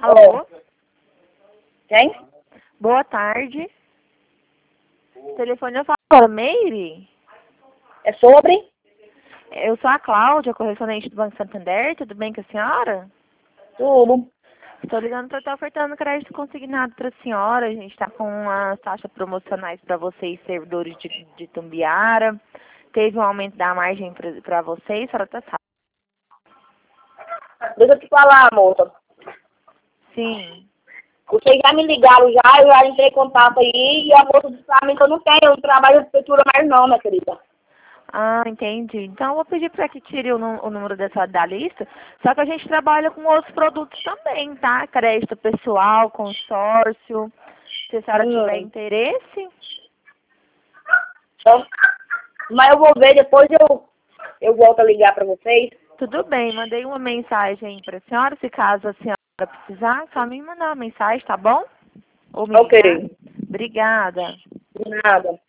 Alô? Quem? Boa tarde. Telefone eu falo para Meire? É sobre? Eu sou a Cláudia, correspondente do Banco Santander. Tudo bem com a senhora? Tudo. Estou ligando para estar ofertando crédito consignado para a senhora. A gente está com as taxas promocionais para vocês, servidores de Tumbiara. Teve um aumento da margem para vocês, a senhora está sabendo? Deixa eu te falar, moça. Sim. Vocês já me ligaram já, eu já entrei em contato aí e a moça disse pra mim que eu não tenho, eu não trabalho de prefeitura mais não, minha querida. Ah, entendi. Então eu vou pedir para que tire o número da lista. Só que a gente trabalha com outros produtos também, tá? Crédito pessoal, consórcio. Se a senhora tiver interesse. Então, mas eu vou ver, depois eu volto a ligar pra vocês. Tudo bem, mandei uma mensagem para a senhora. Se caso a senhora precisar, só me mandar uma mensagem, tá bom? Ou me ligar. Ok. Obrigada. De nada.